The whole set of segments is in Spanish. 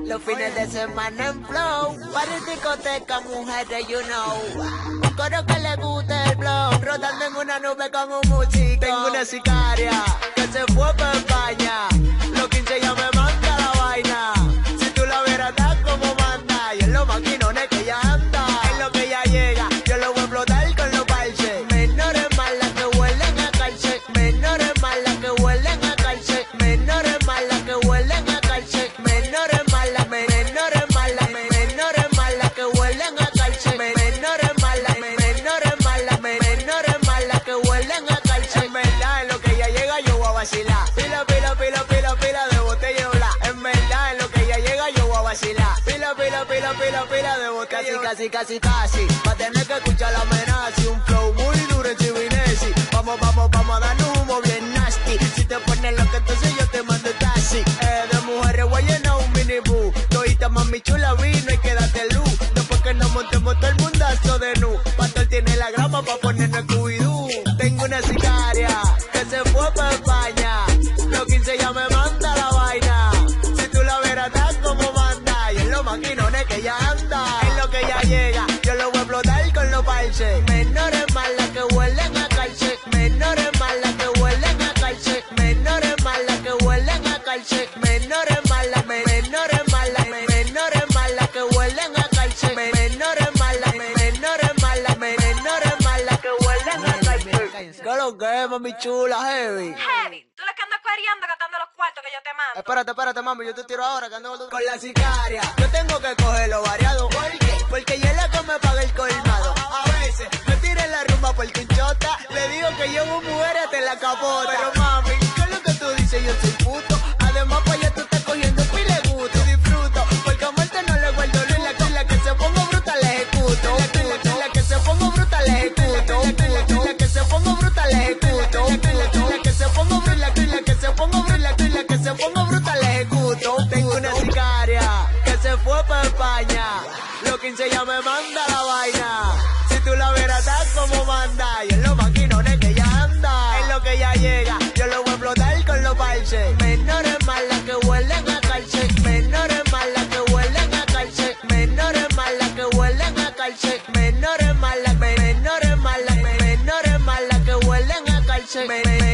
Los fines de semana en flow, para discoteca, mujeres, you know. Un coro que le guste el blog, rodando en una nube con un músico. Tengo una sicaria que se fue para España. Los 15 ya me manda la vaina. Si tú la vieras tal como manda, y en los maquinones que ella anda. En lo que ella llega, yo lo voy a explotar con los parches. Menores malas que huelen a calce. Menores malas que huelen a calce. Menores malas que huelen a calce. Menores malas, menores malas, menores malas que huelen a calce. Menores malas, menores malas, menores malas que huelen a calce. En verdad, en lo que ella llega yo voy a vacilar. Pila, pila, pila, pila, pila de botella bla. En verdad, en lo que ella llega yo voy a vacilar. Pila, pila, pila, pila, pila de botella. Casi, casi, casi, casi. Va a tener que escuchar la amenaza. Un flow muy duro en Chivinesi. Vamos, vamos, vamos a dar humo bien nasty. Si te pones loco entonces yo te mando taxi. De mujeres voy a llenar un minibús. Todita mami chula vino y quédate luz. Después que nos montemos todo el mundazo de nu. Pastor tiene la grama pa' ponernos Scooby-Doo. Tengo una sicaria que se fue pa' España. Los 15 ya me manda la vaina. Si tú la vieras tal como manda. Y en los maquinones que ella anda. En lo que ella llega, yo lo voy a explotar con los parches. Menores malas que huelen a calce. Menores malas que huelen a calce. Menores malas que huelen a calce. Menores malas, menores malas, menores malas que huelen a calce. Menores malas, menores malas, menores malas que huelen a calce. ¿Qué lo que es, mami chula, heavy? Heavy, tú la que andas cueriando gastando los cuartos que yo te mando. Espérate, mami, yo te tiro ahora que ando con la sicaria. Yo tengo que cogerlo variado. ¿Por qué? Porque ella es la que me paga el colmado. A veces me tira en la rumba por quinchota. Le digo que llevo mujeres te la capota. Pero mami, ¿qué es lo que tú dices? Yo soy puto. Además, pues ya tú estás cogiendo pile gusto. Disfruto, porque a muerte no le guardo luz. La que se ponga bruta le ejecuto. La que se ponga bruta le ejecuto. La que se ponga bruta le ejecuto. La que se ponga bruta, la que se ponga bruta, la que se ponga bruta le ejecuto. Tengo una sicaria que se fue para España. Los 15 ya me manda la vaina. Si tú la vieras tal como manda. Y en los maquinones que ella anda. En lo que ella llega, yo lo voy a explotar con los parches. Menores malas que huelen a calce. Menores malas que huelen a calce. Menores malas que huelen a calce. Menores malas, menores malas, menores malas que huelen a calce.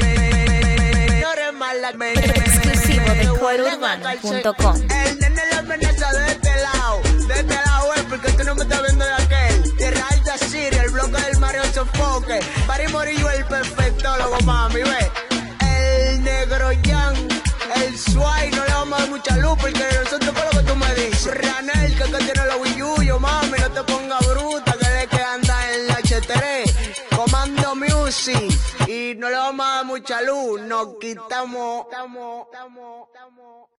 Menores malas, Exclusivo de CoreUrbano.com. El nene la amenaza de este lado es porque tú no me estás viendo de aquel. Tierra Alta City, el bloque del Mario Sofoque. Pari Morillo, el perfectólogo, mami, ve. El negro Yang, el Sway, no le vamos a dar mucha luz porque nosotros por lo que tú me dices. Ranel, que tiene los guilluyos, mami, no te pongas bruta, que de que anda en la H3. Comando Music, y no le vamos a dar mucha luz, nos quitamos.